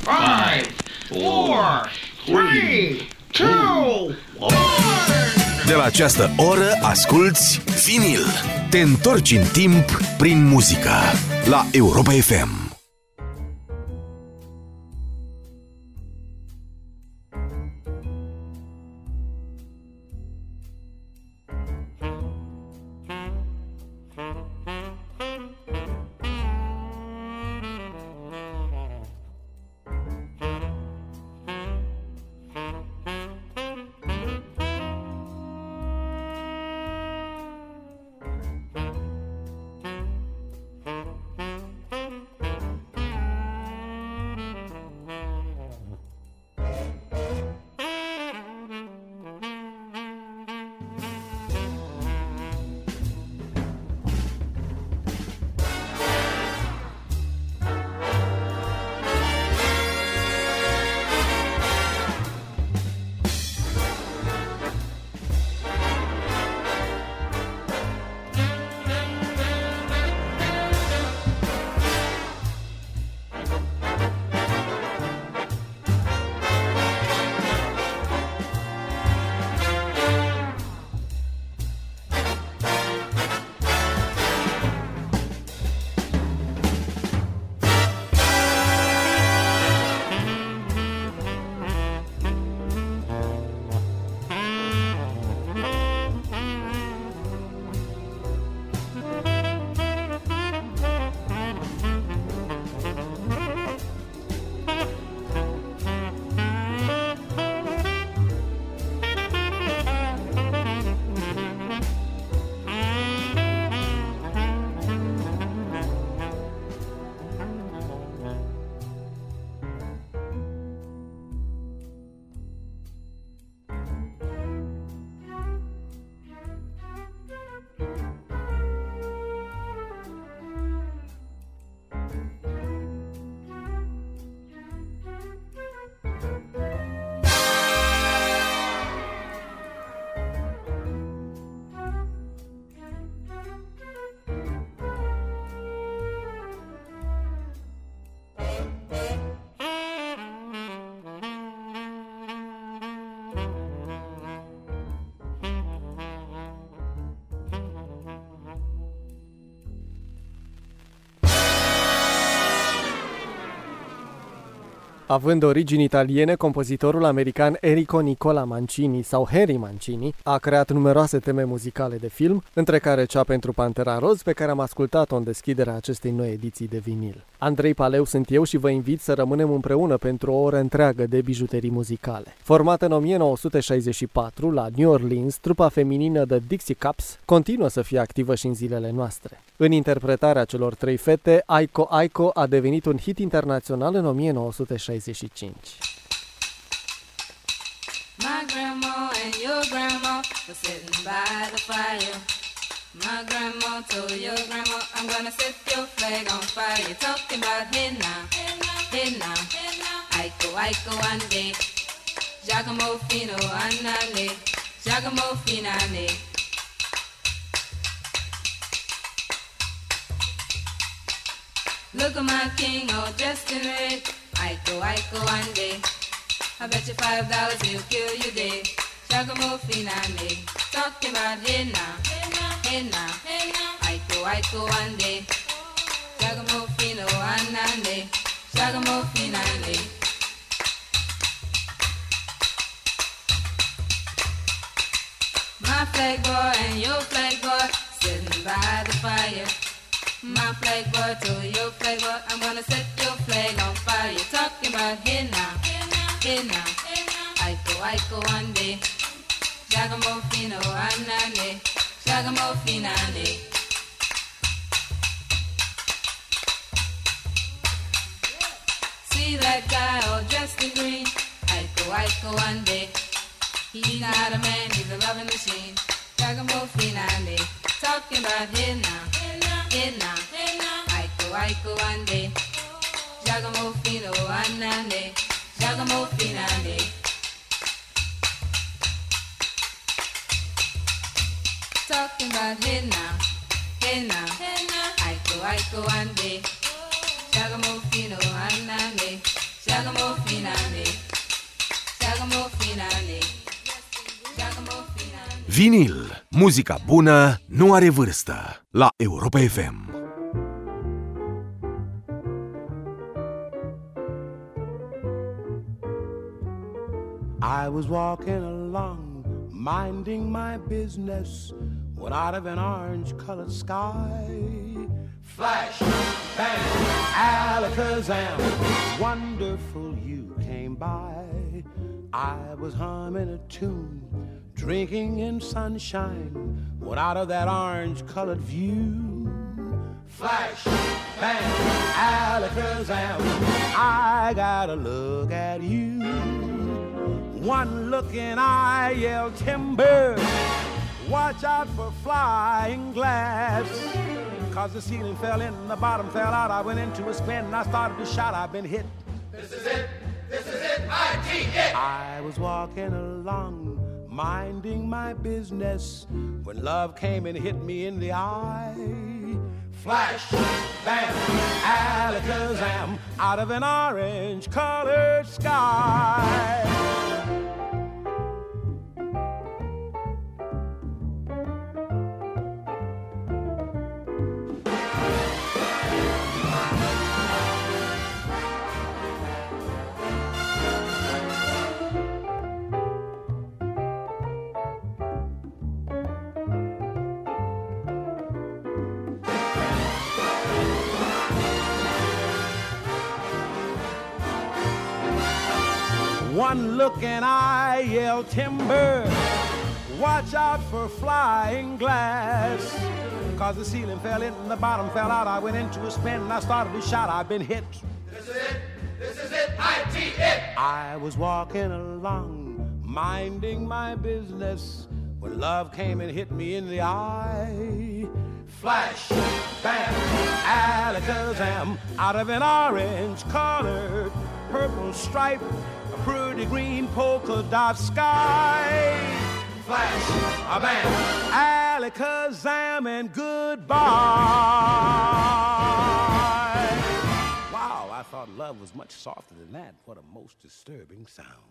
3, 2, 1. De la această oră asculți Vinil. Te întorci în timp prin muzică la Europa FM. Având origini italiene, compozitorul american Enrico Nicola Mancini sau Harry Mancini a creat numeroase teme muzicale de film, între care cea pentru Pantera Roz, pe care am ascultat-o în deschiderea acestei noi ediții de vinil. Andrei Paleu sunt eu și vă invit să rămânem împreună pentru o oră întreagă de bijuterii muzicale. Formată în 1964 la New Orleans, trupa feminină The Dixie Cups continuă să fie activă și în zilele noastre. În interpretarea celor trei fete, Aiko Aiko a devenit un hit internațional în 1965. My grandma and your grandma were sitting by the fire. My grandma told your grandma, I'm gonna set your flag on fire. You're talking about hey now, hey now, Aiko Aiko ande, Giacomo Fino anale, Giacomo Finale. Look at my king all dressed in red, Aiko Aiko ande. I bet you $5 he'll kill you dead. Giacomo Finale, talking about hey now, hey now, Aiko Aiko ande. Giacomo Fino anale, Giacomo Finale. My flag boy and your flag boy sitting by the fire. My flag boy told your flag boy, I'm gonna set your flag on fire. You're talking about hey now, hey now, Aiko Aiko ande. Giacomo Fino anale, Giacomo Finale. See that guy all dressed in green, Aiko Aiko ande. He's not a man, he's a loving machine. Giacomo Finale, talking about hey now, hey now, Aiko Aiko ande. Giacomo Fino anale, Giacomo Finale. Talking about hey now, Aiko Aiko ande. Giacomo Fino anale, Giacomo Finale, Giacomo Finale, Giacomo Finale. Vinil, muzica bună nu are vârstă. La Europa FM. I was walking along, minding my business, when out of an orange-colored sky, flash, bang, alakazam, wonderful you came by. I was humming a tune, drinking in sunshine, when out of that orange-colored view, flash, bang, alakazam, I gotta look at you. One look and I yelled timber, watch out for flying glass. Cause the ceiling fell in and the bottom fell out. I went into a spin and I started to shout, I've been hit. This is it, I-T-it. I was walking along, minding my business, when love came and hit me in the eye. Flash, bam, alakazam, out of an orange-colored sky. One look and I yelled timber, watch out for flying glass. Cause the ceiling fell in and the bottom fell out. I went into a spin and I started to shout, I've been hit. This is it, I-T-it. I was walking along, minding my business, when love came and hit me in the eye. Flash, bam, alakazam, out of an orange-colored purple stripe, a pretty green polka dot sky. Flash, a bam, alakazam, and goodbye. Wow, I thought love was much softer than that. What a most disturbing sound.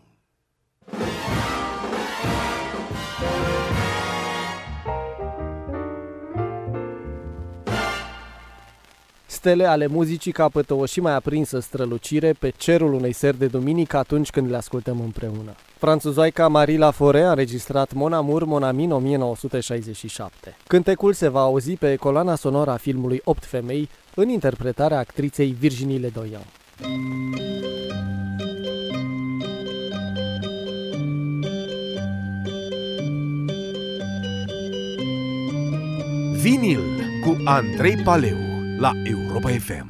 Stele ale muzicii capătă o și mai aprinsă strălucire pe cerul unei seri de duminică atunci când le ascultăm împreună. Franțuzoica Marie Laforêt a înregistrat Mon Amour, Mon Ami în 1967. Cântecul se va auzi pe coloana sonoră a filmului 8 femei, în interpretarea actriței Virginie Ledoyen. Vinil cu Andrei Paleu la Europa FM.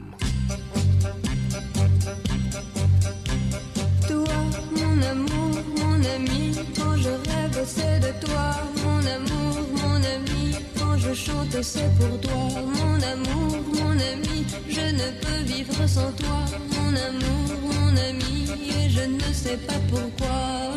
Toi, mon amour, mon ami, quand je rêve c'est de toi. Mon amour, mon ami, quand je chante c'est pour toi. Mon amour, mon ami, je ne peux vivre sans toi. Mon amour, mon ami, et je ne sais pas pourquoi.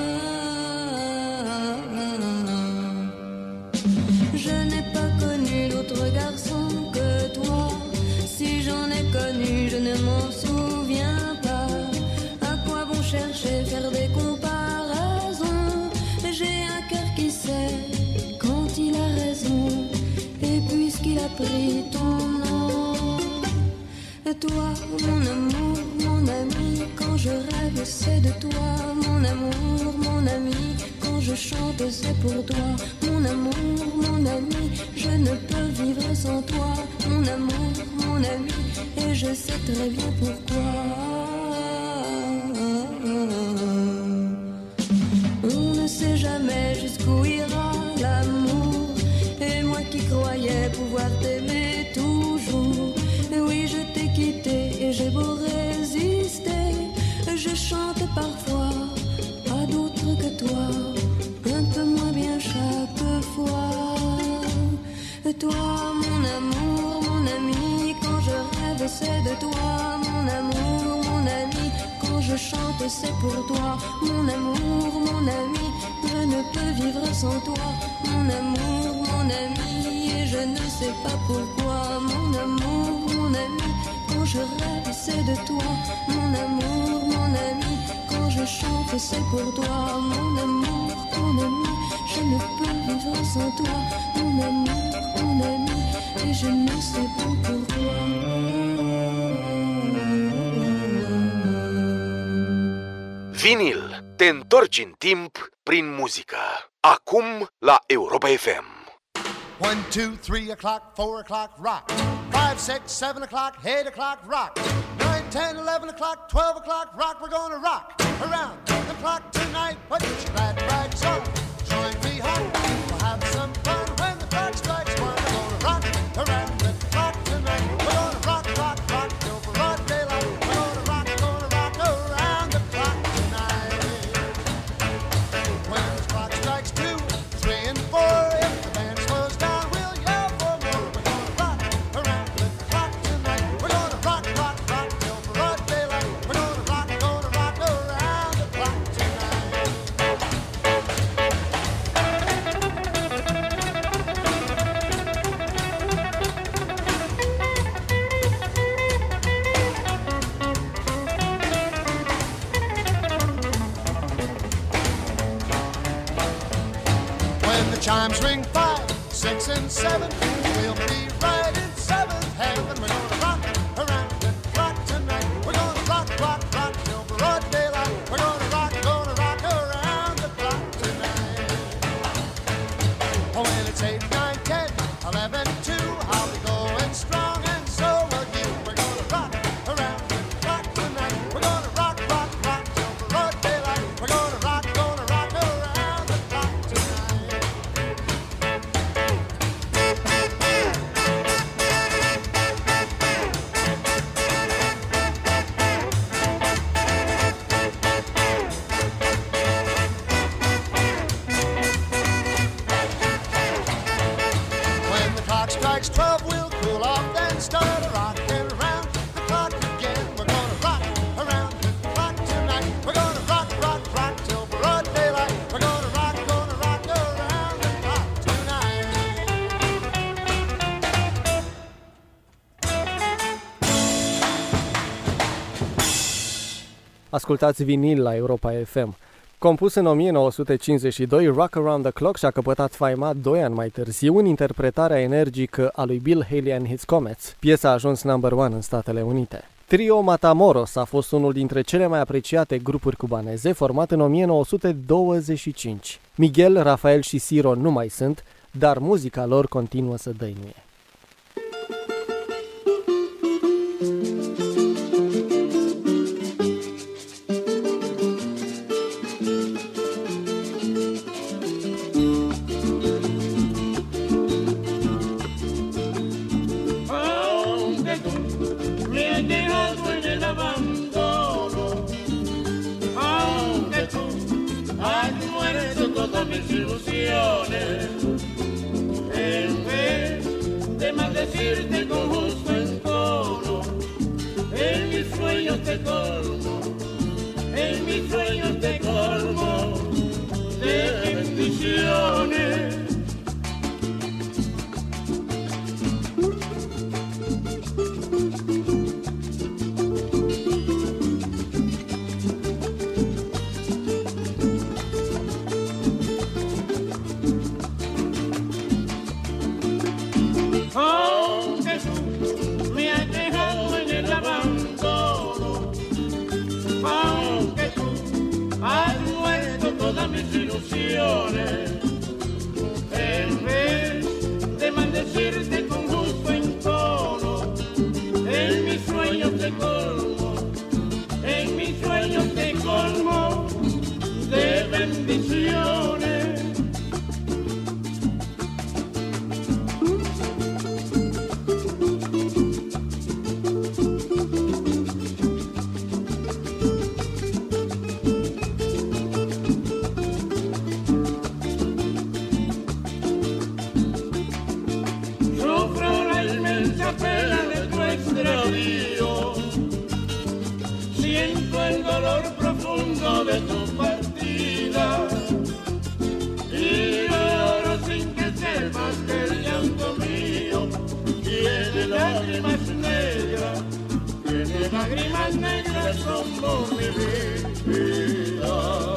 Je n'ai pas connu d'autre garçon que toi. Si j'en ai connu, je ne m'en souviens pas. À quoi bon chercher, faire des comparaisons? J'ai un cœur qui sait quand il a raison. Et puisqu'il a pris ton nom, toi, mon amour, mon ami, quand je rêve, c'est de toi. Mon amour, mon ami, quand je chante, c'est pour toi. Mon amour, mon ami, je ne peux vivre sans toi. Mon amour, mon ami, et je sais très bien pourquoi. On ne sait jamais jusqu'où ira l'amour. Et moi qui croyais pouvoir t'aimer toujours, oui, je t'ai quitté et j'ai beau résister, je chante parfois à d'autres que toi, un peu moins bien chaque fois. Toi, mon amour, mon ami, quand je rêve c'est de toi. Mon amour, mon ami, quand je chante c'est pour toi. Mon amour, mon ami, je ne peux vivre sans toi. Mon amour, mon ami, et je ne sais pas pourquoi. Mon amour, mon ami, quand je rêve c'est de toi. Mon amour, mon ami. que c'est pour toi, mon amour, mon ami. Je ne peux vivre sans toi, mon amour, mon ami. Et je ne sais pas pourquoi. Vinil. Te întorci în timp prin muzică. Acum la Europa FM. 1, 2, 3 o'clock, 4 o'clock, rock. 5, 6, 7 o'clock, 8 o'clock, rock. 9, 10, 11 o'clock, 12 o'clock, rock. We're gonna rock around the clock tonight. Put your glad rags on, join me home. We'll have some fun when the clock strikes 1. We're gonna rock around the clock tonight. We're gonna rock, rock, rock till broad daylight. We're gonna rock around the clock tonight. When the clock strikes 2, 3 and 4, if the band slows down, we'll yell for more. We're gonna rock around the clock tonight. We're gonna rock, rock, rock till broad daylight. We're gonna rock around the clock tonight. When the chimes ring 5, 6 and 7, we'll be right in 7th heaven. We're gonna rock around the clock tonight. We're gonna rock, rock, rock till broad daylight. We're gonna rock around the clock tonight. Oh, when it's 8, 9, 10, 11, 2, I'll be going strong and so will you. We're gonna rock around the clock tonight. We're gonna rock, rock, rock till broad daylight. We're gonna rock around the clock tonight. When the clock strikes 12, we'll cool off, then start rocking around the clock again. We're gonna rock around the clock tonight. We're gonna rock, rock, rock till broad daylight. We're gonna rock around the clock tonight. Ascultați Vinil la Europa FM. Compus în 1952, Rock Around the Clock și-a căpătat faima 2 ani mai târziu în interpretarea energică a lui Bill Haley and His Comets. Piesa a ajuns number 1 în Statele Unite. Trio Matamoros a fost unul dintre cele mai apreciate grupuri cubaneze, format în 1925. Miguel, Rafael și Ciro nu mai sunt, dar muzica lor continuă să dăinuie. Aunque tú me has dejado en el abandono, aunque tú has muerto todas mis ilusiones, en vez de maldecirte con justo encono, en mis sueños te colmo, en mis sueños te colmo de bendiciones. Aunque tú me has dejado en el abandono, aunque tú has muerto todas mis ilusiones, en vez de maldecirte con justo encono, en mis sueños te colmo, en mis sueños te colmo de bendiciones. Sufro la inmensa pena de tu extravío, siento el dolor profundo de tu partida y lloro sin que sepas que el llanto mío tiene lágrimas negras como mi vida.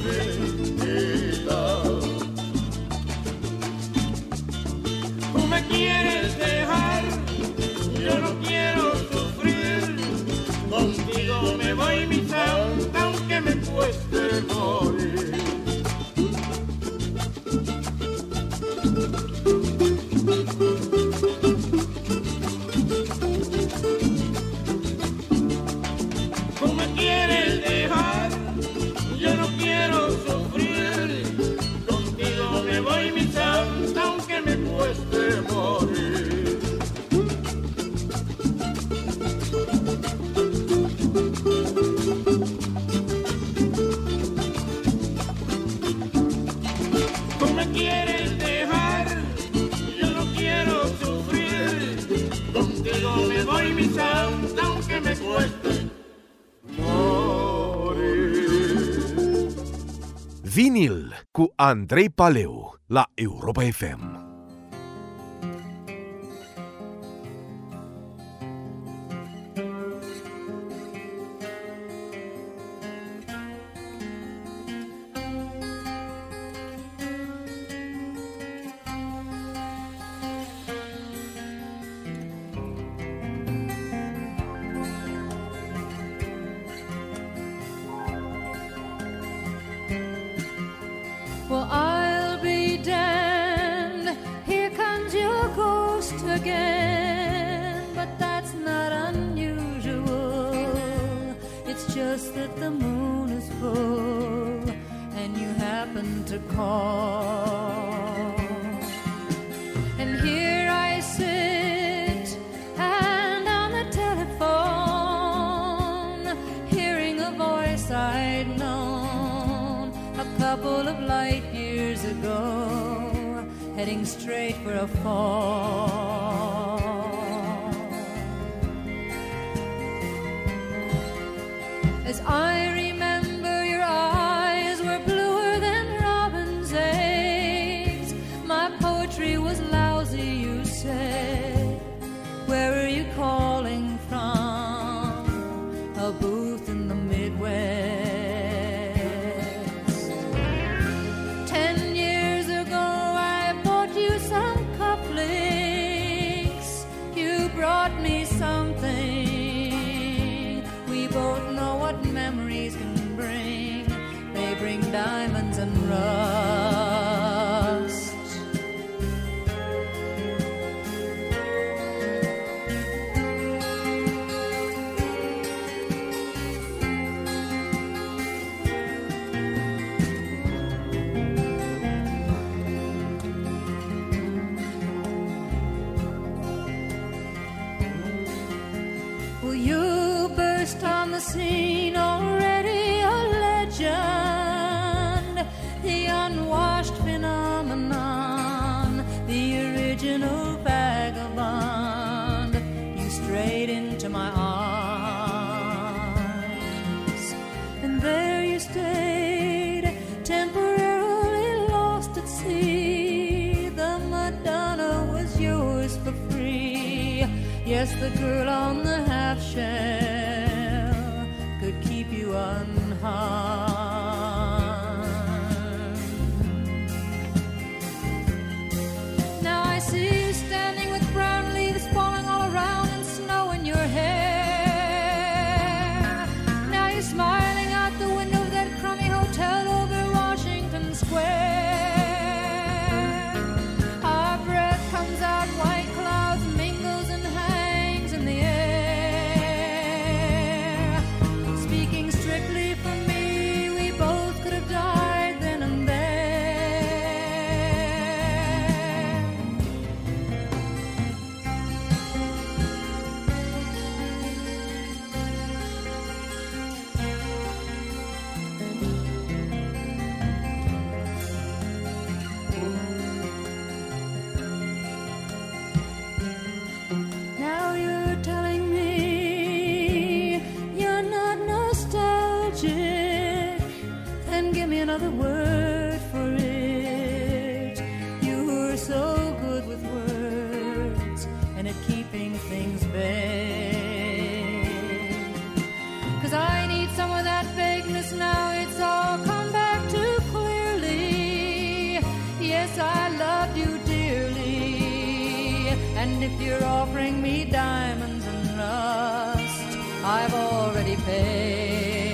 mentira. Tú me quieres dejar, yo no quiero sufrir. Contigo me voy, mi santa, aunque me cueste morir. Tú me quieres dejar, yo no quiero sufrir. Contigo me voy, mi santa, aunque me cueste morir. Tú me quieres dejar, yo no quiero sufrir. Contigo me voy, mi santa, aunque me cueste morir. Vinil cu Andrei Paleu la Europa FM. Well, I'll be damned, here comes your ghost again. But that's not unusual, it's just that the moon is full and you happen to call. And here I sit, and on the telephone, hearing a voice I'd known a couple of light years ago, heading straight for a fall. As I remember, your eyes were bluer than robin's eggs. My poetry was lousy, you said. Where are you calling from? A booth in the Midwest. 10 years ago I bought you some cufflinks. You brought me something. We both know what memories can bring. They bring diamonds and rust. Well, you burst on the scene, already a legend, the unwashed phenomenon, the original vagabond. You strayed into my arms, and there you stayed, temporarily lost at sea. The Madonna was yours for free. Yes, the girl on the half shell could keep you unharmed. Now I see you standing with brown leaves falling all around and snow in your hair. Now you're smiling out the window of that crummy hotel over Washington Square. Our breath comes out, white clouds mingles and hangs in the air. Speaking strictly for me, if you're offering me diamonds and rust, I've already paid.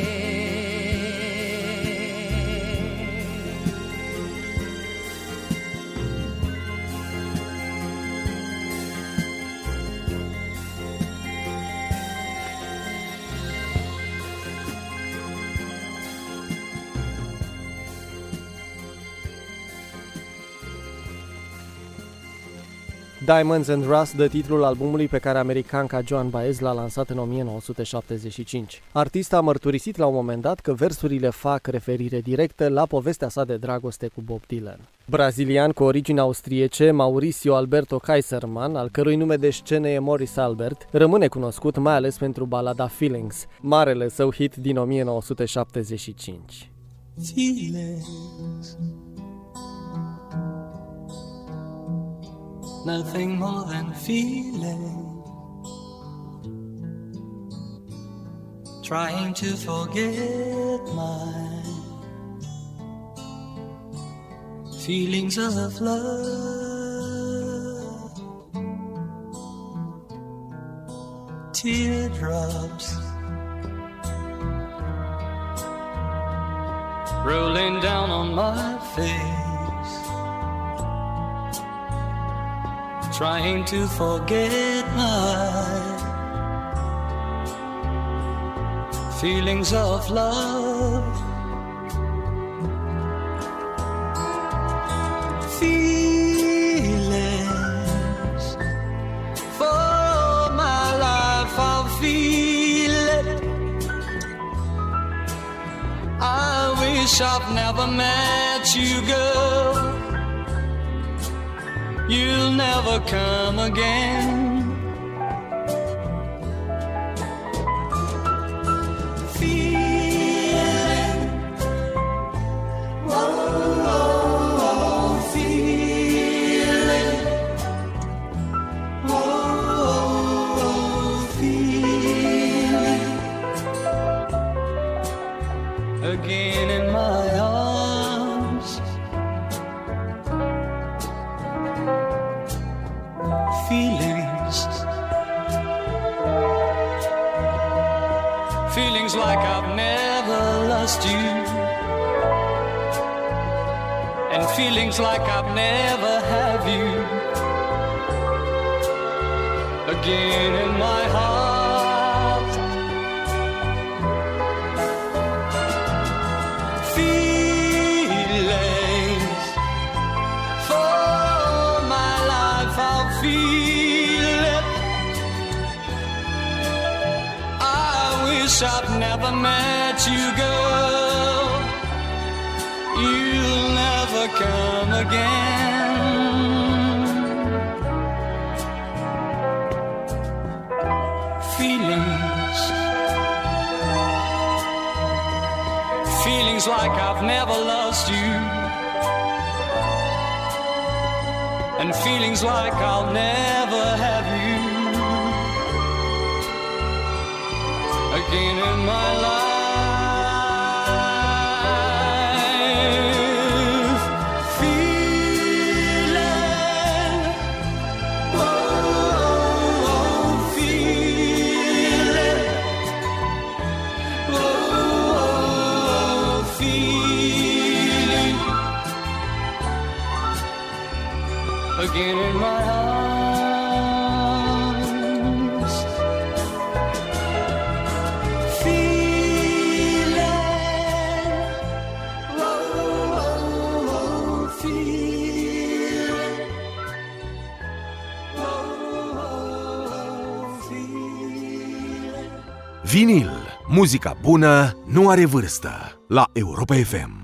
Diamonds and Rust dă titlul albumului pe care americanca Joan Baez l-a lansat în 1975. Artista a mărturisit la un moment dat că versurile fac referire directă la povestea sa de dragoste cu Bob Dylan. Brazilian cu origini austriece, Mauricio Alberto Kaiserman, al cărui nume de scenă e Morris Albert, rămâne cunoscut mai ales pentru balada Feelings, marele său hit din 1975. Feelings, nothing more than feeling, trying to forget my feelings of love. Teardrops rolling down on my face, trying to forget my feelings of love. Feelings, for all my life I'll feel it. I wish I've never met you, girl. You'll never come again. Feeling, whoa, whoa, whoa, feeling, whoa, whoa, whoa, feeling, again in my arms. Feelings, feelings like I've never lost you, and feelings like I've never had you, again in my heart. Feelings, for all my life I'll feel it. I wish I'd never met you, girl. You'll never come again. Feelings, feelings like I've never lost you, and feelings like I'll never have you again in my life. Feeling, whoa, whoa, feeling, whoa, whoa, feeling, again in my arms. Feeling, whoa, whoa, whoa, feeling, whoa, whoa, feeling. Vinil. Muzica bună nu are vârstă. La Europa FM.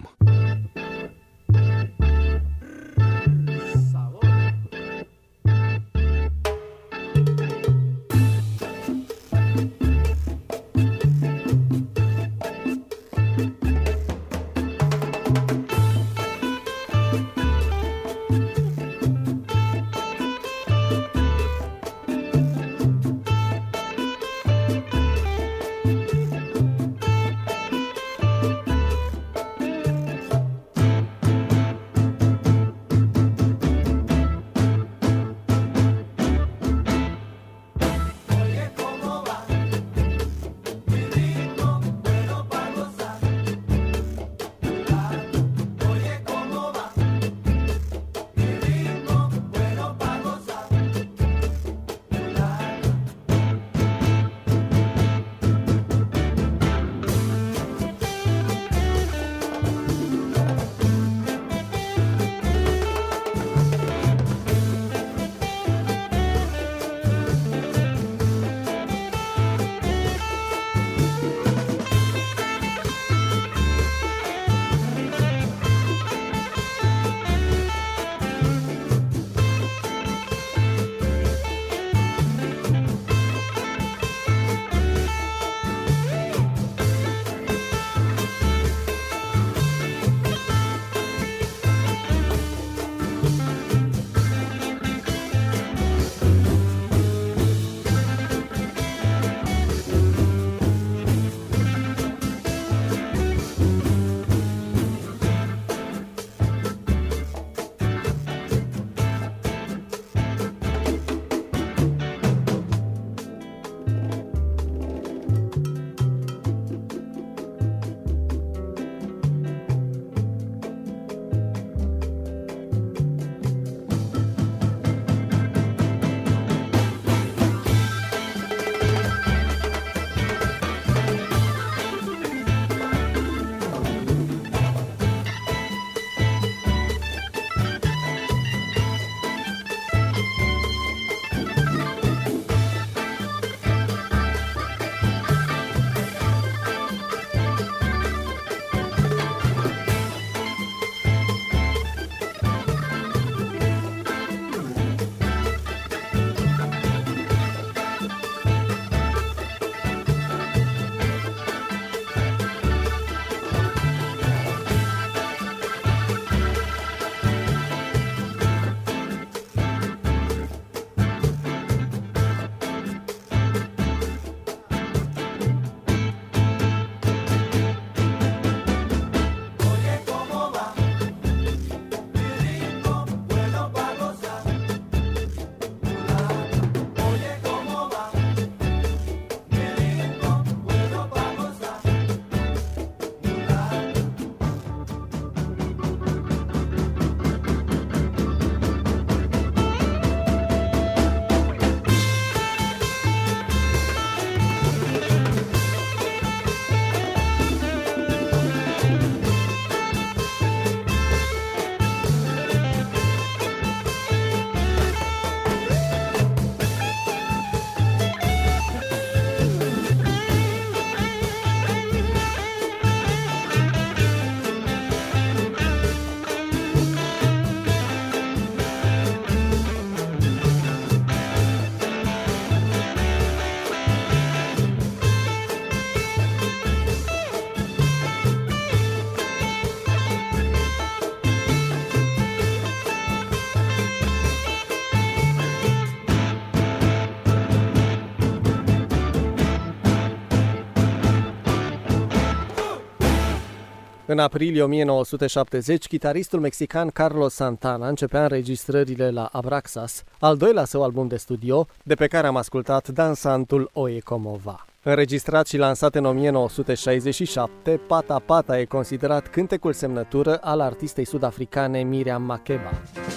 În aprilie 1970, chitaristul mexican Carlos Santana începea înregistrările la Abraxas, al doilea său album de studio, de pe care am ascultat Dansantul Oye Como Va. Înregistrat și lansat în 1967, Pata Pata e considerat cântecul semnătură al artistei sud-africane Miriam Makeba.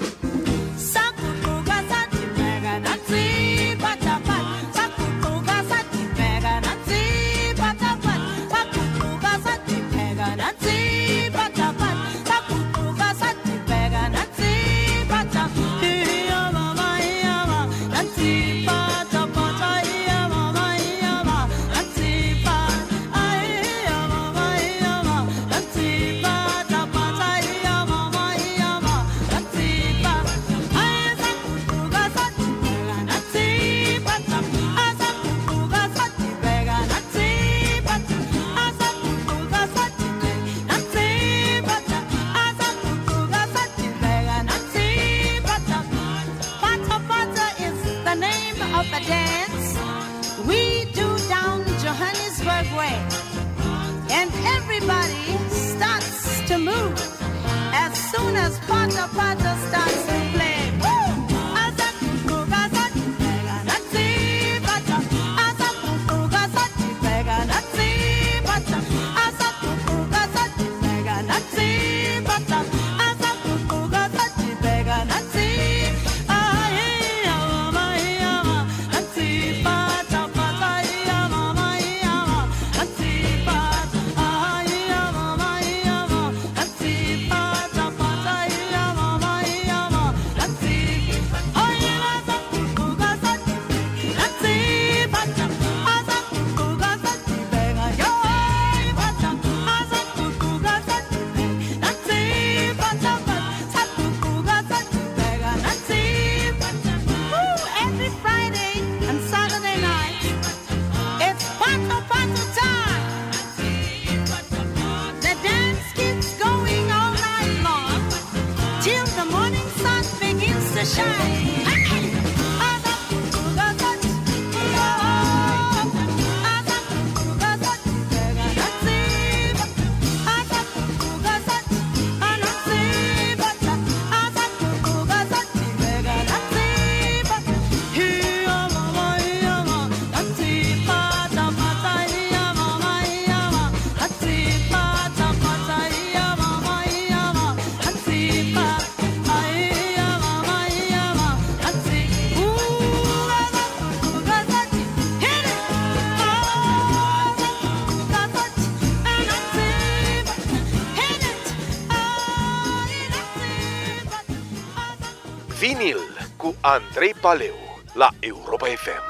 Vinil cu Andrei Paleu la Europa FM.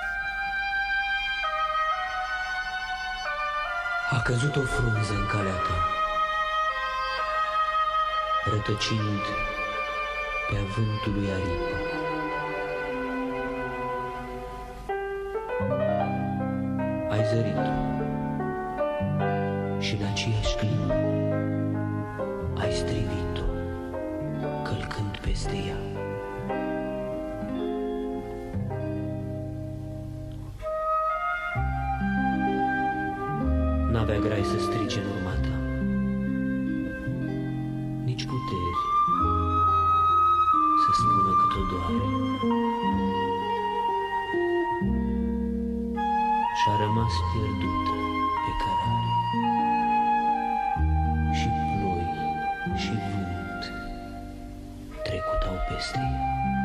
A căzut o frunză în calea ta, rătăcind pe vântul lui aripă. Ai zărit-o și în aceeași clipă ai strivit-o, călcând peste ea. N-avea grai să strige în urma ta, nici puteri să spună cât o doare. Și-a rămas pierdută pe cărare, și ploi și vânt trecutau peste ea.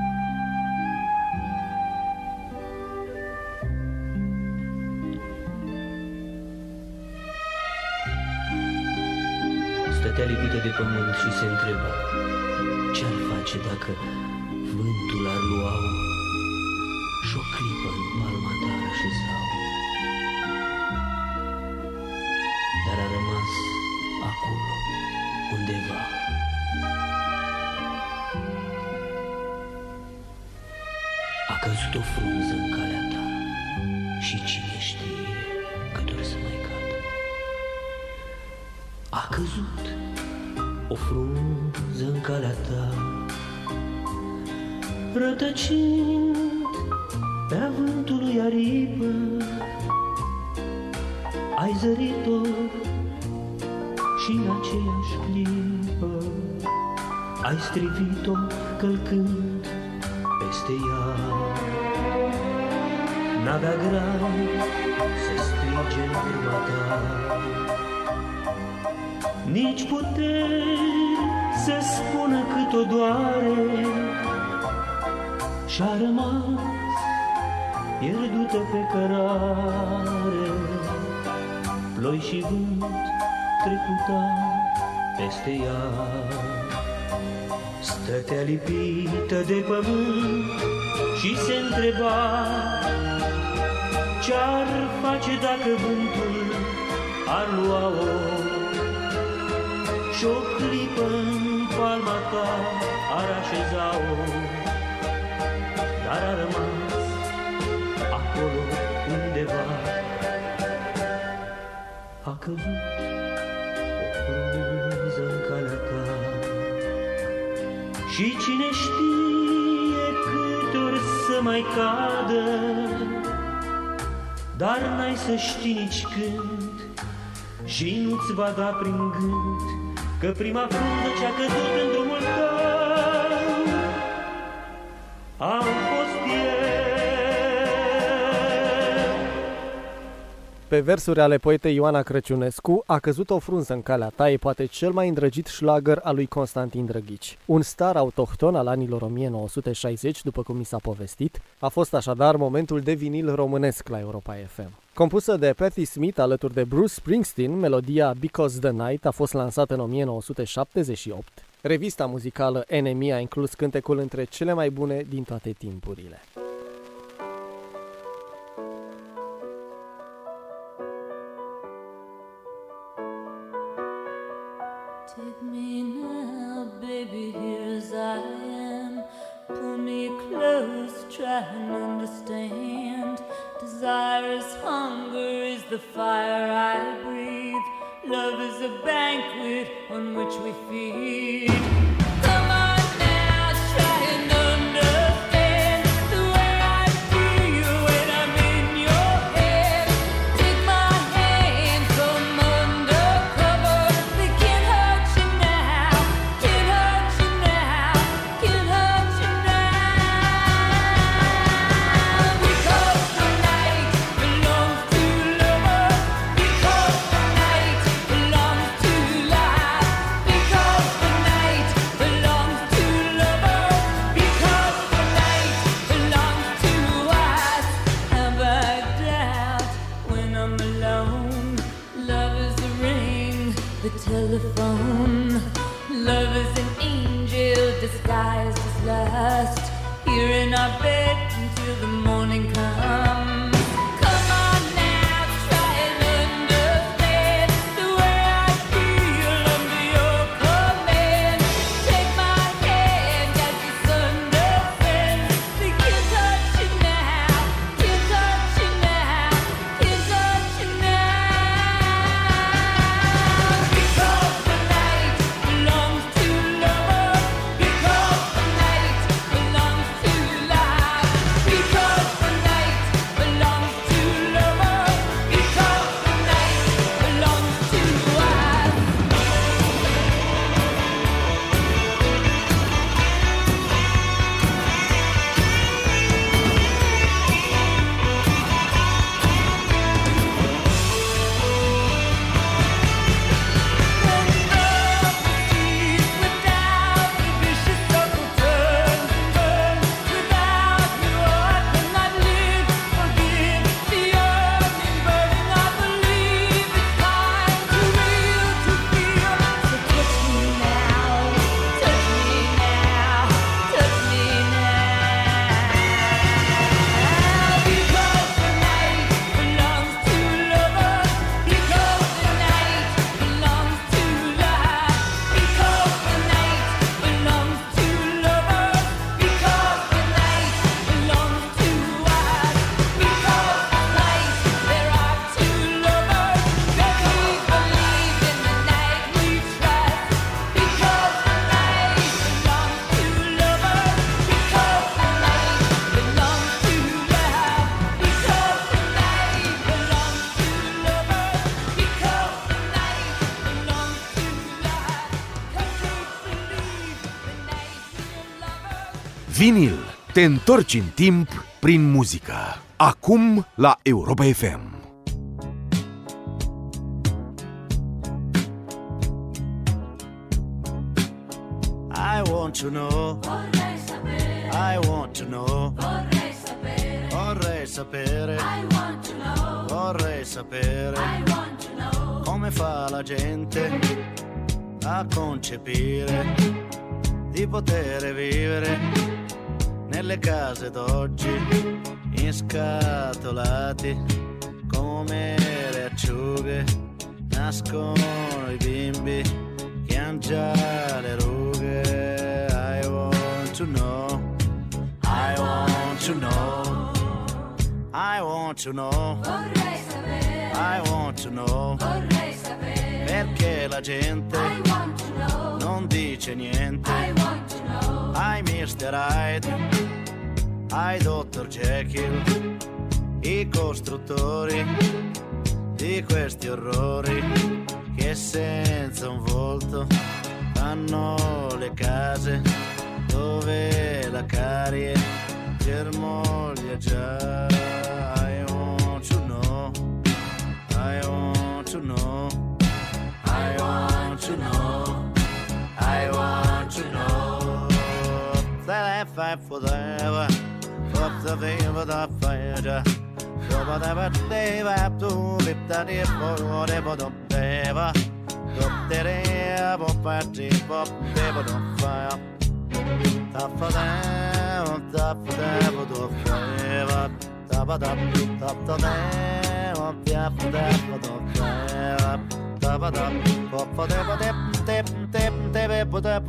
Stătea lipită de pământ și se întreba ce-ar face dacă vântul ar lua-o și o clipă în palma ta așezau. Dar a rămas acolo, undeva. A căzut o frunză în calea ta și cine știe cât or să mai cadă. A căzut o frunză în calea ta, rătăcind pe-a vântului aripă. Ai zărit-o și în aceeași clipă ai strivit-o călcând peste ea. N-avea grai să strige în urma ta, nici puteri să spună cât o doare, și-a rămas pierdută pe cărare. Ploi și vânt trecuta peste ea, stătea lipită de pământ și se întreba ce-ar face dacă vântul ar lua-o. Și-o clipă în palma ta ar așeza-o, dar a rămas acolo undeva. A căzut o frunză în calea ta și cine știe cât or să mai cadă, dar n-ai să știi nici când și nu-ți va da prin gând că prima frunză ce-a căzut în drumul tău am fost eu. Pe versuri ale poetei Ioana Crăciunescu, A căzut o frunză în calea ta e poate cel mai îndrăgit șlagăr al lui Constantin Drăghici. Un star autohton al anilor 1960, după cum mi s-a povestit, a fost așadar momentul de vinil românesc la Europa FM. Compusă de Patti Smith alături de Bruce Springsteen, melodia Because the Night a fost lansată în 1978. Revista muzicală NME a inclus cântecul între cele mai bune din toate timpurile. Take me now, baby, here as I am. Pull me close, try and understand. Desire is hunger, is the fire I breathe. Love is a banquet on which we feed. Come on now, try and understand the way I feel when I'm in your head. Take my hand from under cover. They can't hurt you now, can't hurt you now, can't hurt you now. Because the night belongs to lovers. Because the night belongs to life. Because the night belongs to lovers. Because the night belongs to us. Have I doubt when I'm alone? Love is the ring, the telephone. Love is an angel disguised as lust. Here in our bed until the morning comes. Come on now, try and understand the way I feel under your command. Take my hand as the sun descends. They can't touch you now, can't touch you now, can't touch you now. Because the night belongs to lovers. Because the night belongs to life. Because the night belongs Vinil. Te întorci în timp prin muzică. Acum la Europa FM. I want to know. Vorrei sapere. I want to know. Vorrei sapere. Vorrei sapere. I want to know. Vorrei sapere. I want to know. Come fa la gente a concepire di poter vivere nelle case d'oggi inscatolati come le acciughe, nascono i bimbi che han già le rughe. I want to know, I want to know, I want to know, Vorrei sapere. I want to know, Vorrei sapere. perché la gente I want to know. non dice niente. I want to know. Ai Mr. Hyde, ai Dr. Jekyll, i costruttori di questi orrori che senza un volto fanno le case dove la carie germoglia già. I want to know, I want to know, I want to know, I want to know that if I forever up the fever the fire so whatever they have to live that if for whatever the ever up there up party up there the fire top for them the fire top of them top to them up there for the fire top of them for them tip tip tip put up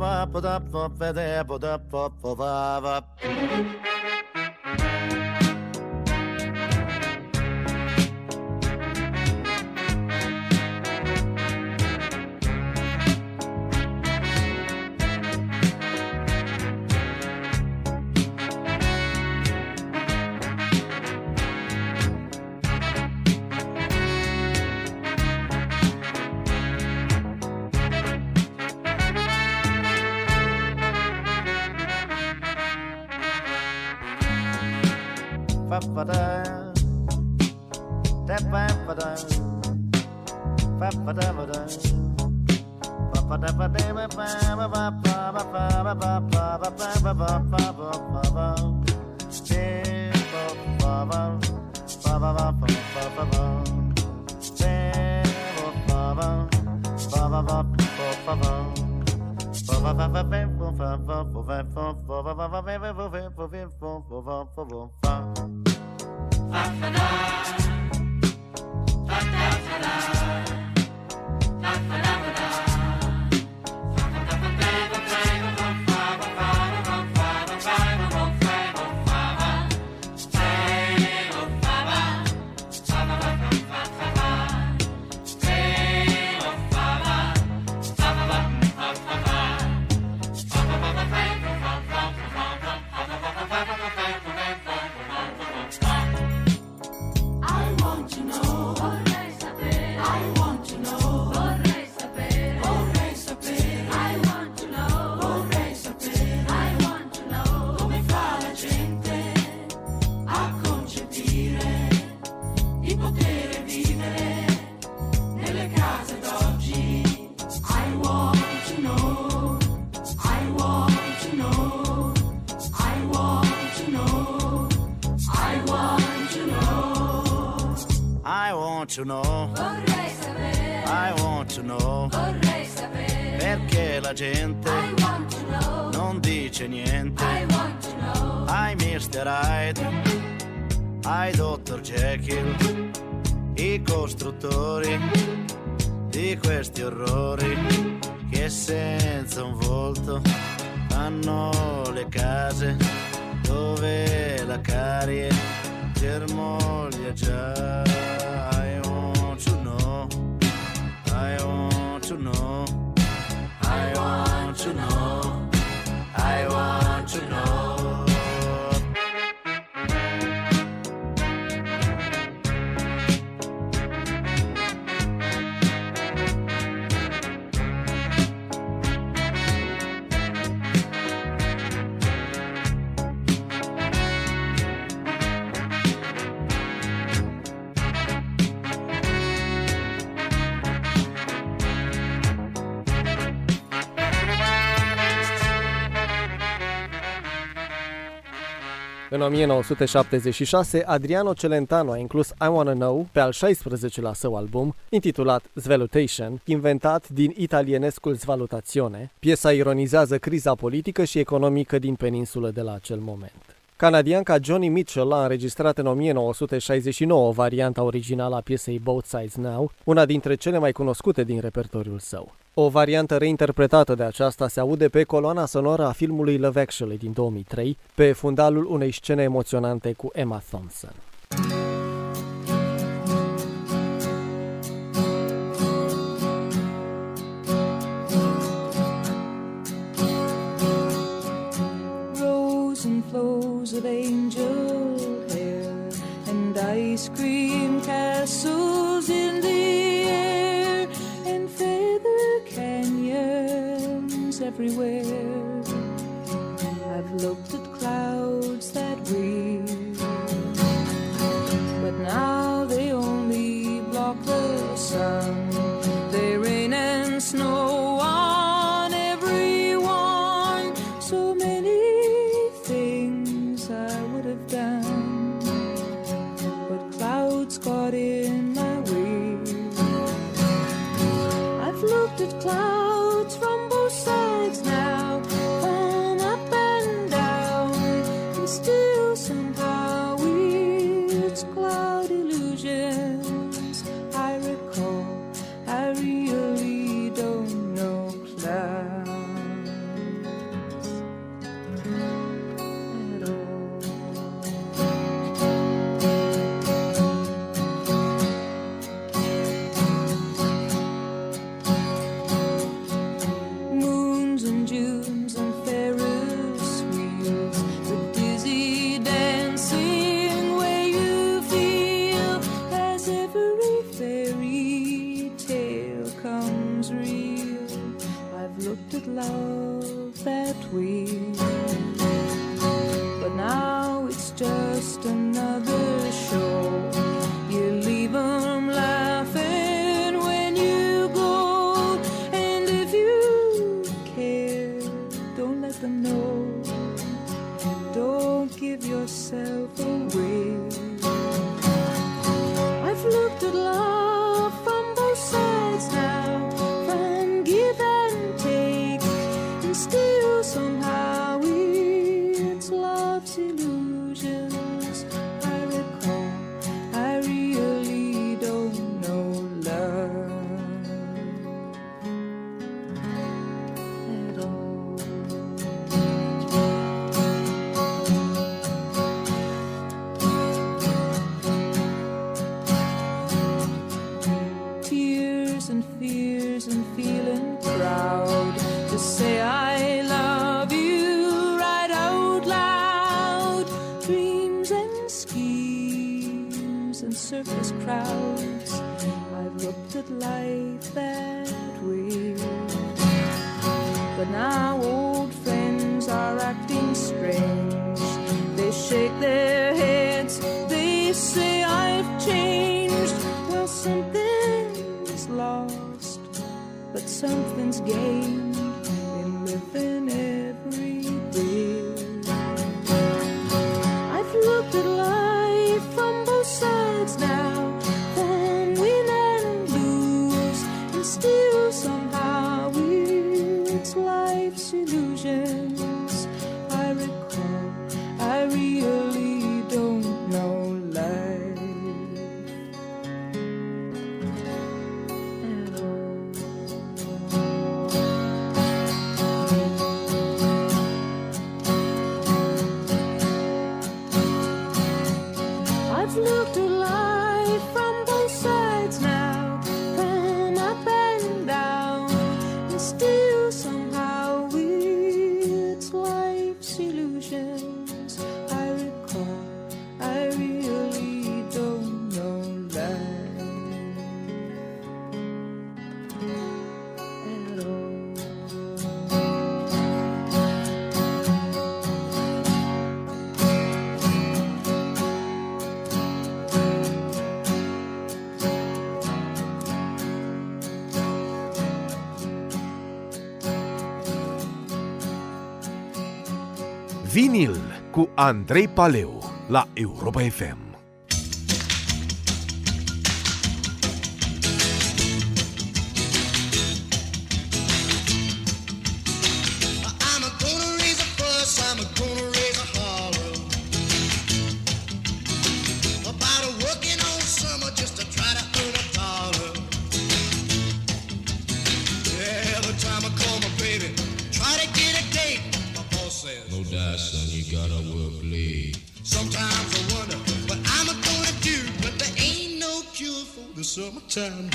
to know, Vorrei sapere. I want to know, Vorrei sapere. perché la gente I want to know. non dice niente. I want to know. Ai Mr. Hyde, ai Dr. Jekyll, i costruttori di questi orrori che senza un volto fanno le case dove la carie germoglia già. I want to know, I want to know, I want to know, I want to know. În 1976, Adriano Celentano a inclus I Wanna Know pe al 16-lea său album, intitulat Svalutation, inventat din italienescul svalutazione. Piesa ironizează criza politică și economică din peninsulă de la acel moment. Canadianca Johnny Mitchell a înregistrat în 1969 varianta originală a piesei Both Sides Now, una dintre cele mai cunoscute din repertoriul său. O variantă reinterpretată de aceasta se aude pe coloana sonoră a filmului Love Actually din 2003, pe fundalul unei scene emoționante cu Emma Thompson. Of angel hair and ice cream castles in the air and feather canyons everywhere. I've looked at clouds that way, but now they only block the sun. They rain and snow on everyone. So many I would have done, but clouds got in my way. I've looked at clouds from both sides now, from up and down, and still somehow it's cloud illusions. I recall, I really don't know clouds. Love that way, but now it's just another show. You leave them laughing when you go, and if you care, don't let them know. Don't give yourself away. I've looked at love from both sides now, from give and take. Still somehow it's love's illusions. I recall, I really don't know love at all. Tears and fears and feeling proud to say I love you right out loud. Dreams and schemes and circus crowds. I've looked at life that way, but now old friends are acting strange. They shake their heads, they say I've changed. Well, something's lost, but something's gained. Living every day. I've looked at life from both sides now, from win and lose, and still somehow it's life's illusions. I recall, I really don't know life at all. I've looked at life from both sides now, from up and down, and still somehow it's life's illusions. I recall, I really don't know life at all. Vinil cu Andrei Paleu la Europa FM. Summertime.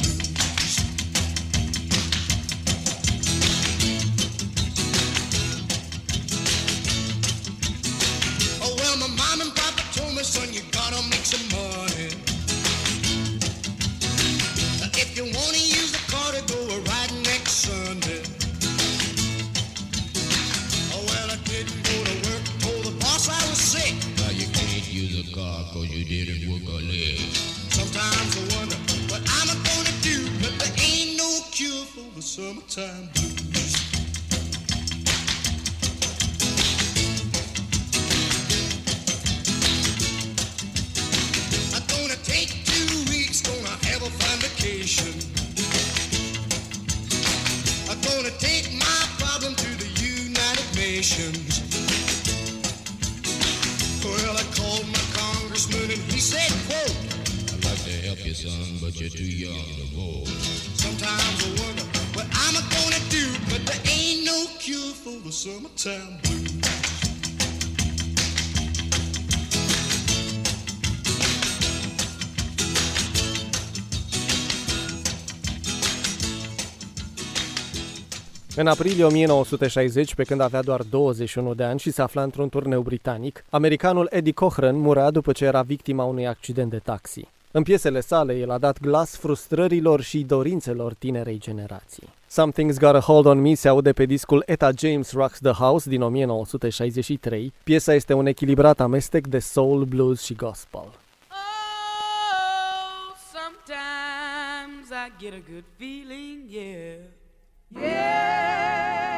Oh well, my mom and papa told me, son, you gotta make some money. If you wanna use the car to go a ride next Sunday. Oh well, I didn't go to work, told the boss I was sick. Now you can't use a car cause you didn't work a leg. Sometimes I wonder what I'm gonna do, but there ain't no cure for the summertime blues. I'm gonna take 2 weeks, gonna have a fine vacation. I'm gonna take my problem to the United Nations. Well, I called my congressman and he said, quote, to help you, son, but you're too young to vote. Sometimes I wonder what I'm gonna do, but there ain't no cure for the summertime blues. În aprilie 1960, pe când avea doar 21 de ani și se afla într-un turneu britanic, americanul Eddie Cochran murea după ce era victima unui accident de taxi. În piesele sale, el a dat glas frustrărilor și dorințelor tinerei generații. Something's Got a Hold on Me se aude pe discul Etta James Rocks the House din 1963. Piesa este un echilibrat amestec de soul, blues și gospel. Oh, sometimes I get a good feeling, yeah. Yeah.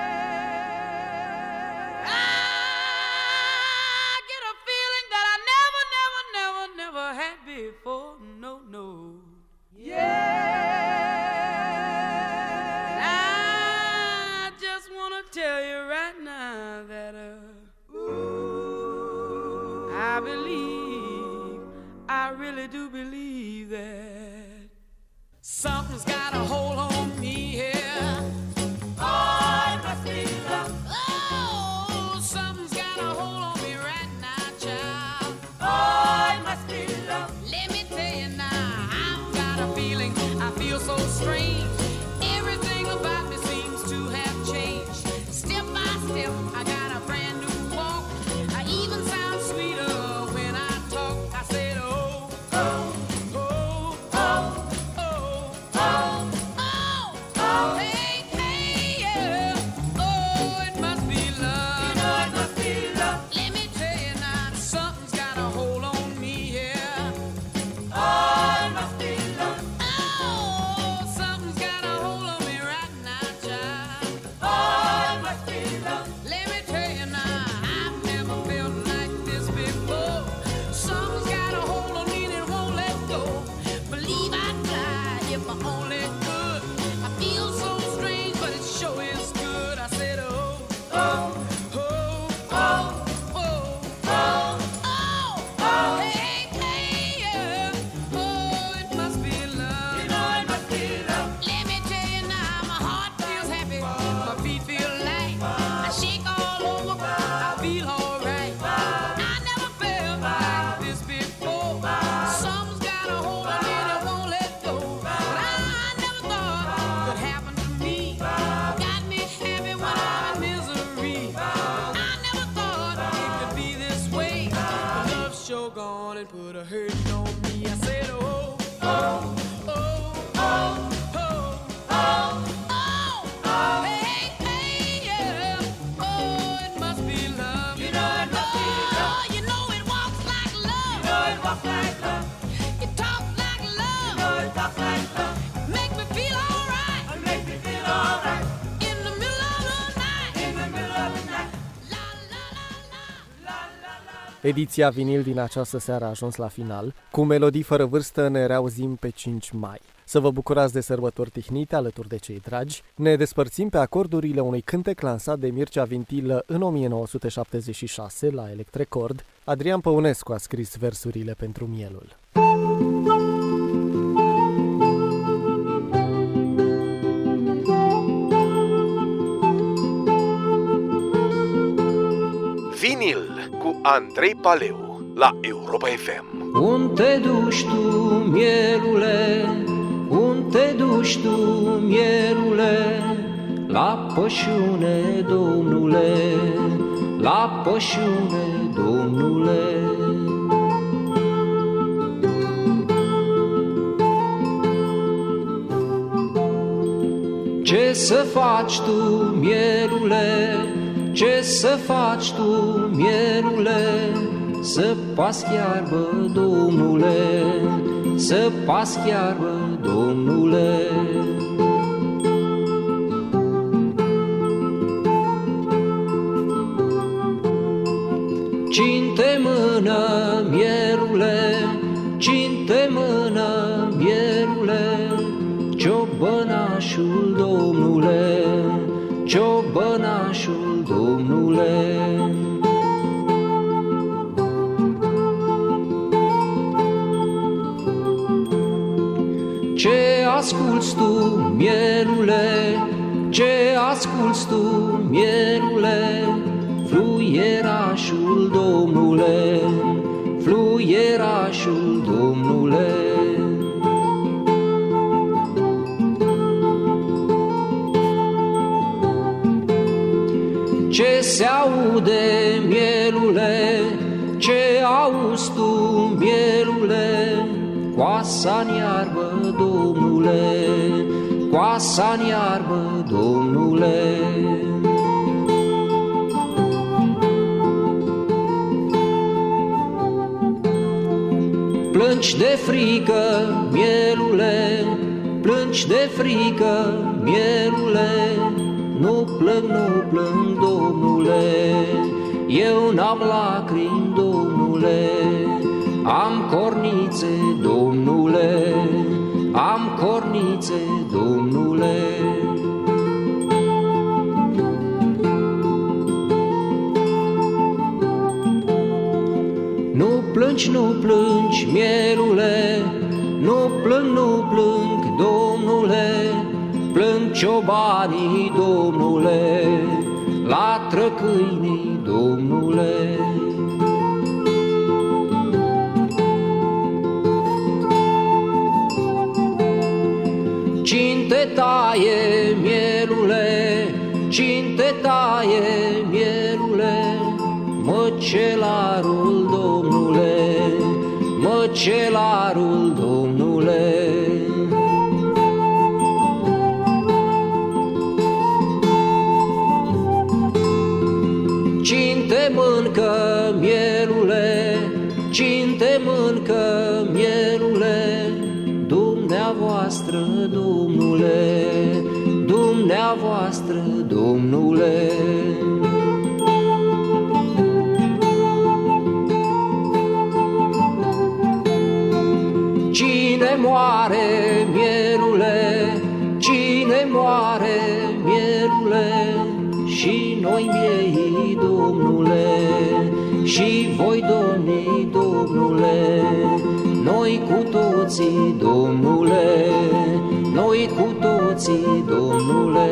Had before, no. Yeah. I just wanna tell you right now that I believe, I really do believe that something's got a hold on me here. Oh, it must be love. Oh, something's got a hold on me right now, child. Oh, it must be love. Let me tell you now, I've got a feeling, I feel so strange. Everything about me seems to have changed. Step by step, I got a brand new walk. I even sound sweeter when I talk. I said, oh, oh, oh, oh, oh, oh, oh, oh, hey, hey, yeah. Oh, it must be love. You know it must be love. Let me tell you now, something's got a hold on me here. Oh, it must be love. Oh, something's got a hold on me right now, child. Oh, it must be love. Let me tell you now, I've never felt like this before. Something's got a hold on me and it won't let go. Believe I'd fly if I only could. I feel so strange, but it sure is good. I said, oh, oh, oh, oh, oh, oh, oh, oh, hey, hey, yeah. Oh, it must be love. You know it must be love. Let me tell you now, my heart feels happy, my feet feel light. I shake all over, I feel alright. I never felt like this before. Something's got a hold on me and it won't let go. But I never thought it could happen to me. Got me happy when I'm in misery. I never thought it could be this way. But love's sure gone and put a hurting on me. I said, oh, oh, oh, oh, oh, oh, oh, oh, hey, hey, yeah. Oh, it must be love. You know it must be love. Oh, you know it walks like love. You know it walks like love. It talks like love. You know it talks like love. Make me feel alright. Make me feel alright. In the middle of the night. In the middle of the night. La la la la. La la la Ediția vinil din această seară a ajuns la final. Cu melodii fără vârstă ne reauzim pe 5 mai. Să vă bucurați de sărbători tihnite alături de cei dragi. Ne despărțim pe acordurile unui cântec lansat de Mircea Vintilă în 1976 la Electrecord. Adrian Păunescu a scris versurile pentru Mielul. Vinil cu Andrei Paleu la Europa FM. Unde te duci tu, mielule? Unde te duci tu, mielule? La pășune, domnule, la pășune, domnule. Ce să faci tu, mielule? Ce să faci tu, mielule? Să pasc iarbă, domnule, să pasc iarbă, domnule. Cinte mână, mielule, cinte mână, mielule, ciobănașul, domnule, ciobănașul, domnule. Ce asculți tu, mielule, ce asculți tu, mielule, fluierașul, domnule, fluierașul, domnule. Ce se aude, mielule, ce auzi tu, mielule, coasa-n iarbă, domnule, coasa-n iarbă, domnule. Plângi de frică, mielule, plângi de frică, mielule, nu plâng, nu plâng, domnule, eu n-am lacrimi, domnule, am cornițe, domnule, am cornițe, domnule. Nu plângi, nu plângi, mielule, nu plâng, nu plâng, domnule, plâng ciobanii, domnule, latră câinii, domnule. Cine taie, mielule, cine taie, mielule, măcelarul, domnule, măcelarul, domnule. Cine mâncă, mielule, cine mâncă, mielule, dumneavoastră, domnule, dumneavoastră, domnule. Cine moare, mielule, cine moare, mielule, și noi miei, domnule, și voi, domnii, domnule, noi cu toții, domnule, noi cu toții, domnule.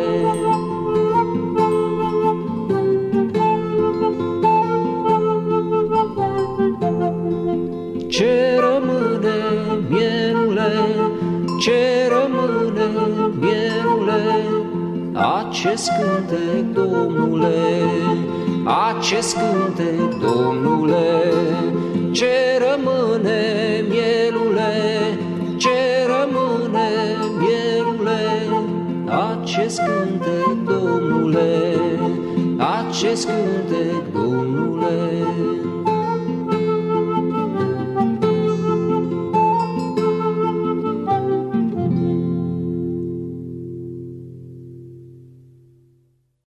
Ce rămâne, mielule, ce rămâne, mielule, acest cântec, domnule, acest cântec, domnule. Ce rămâne, mielule, ce rămâne, mielule, acest cântec, domnule, acest cântec, domnule.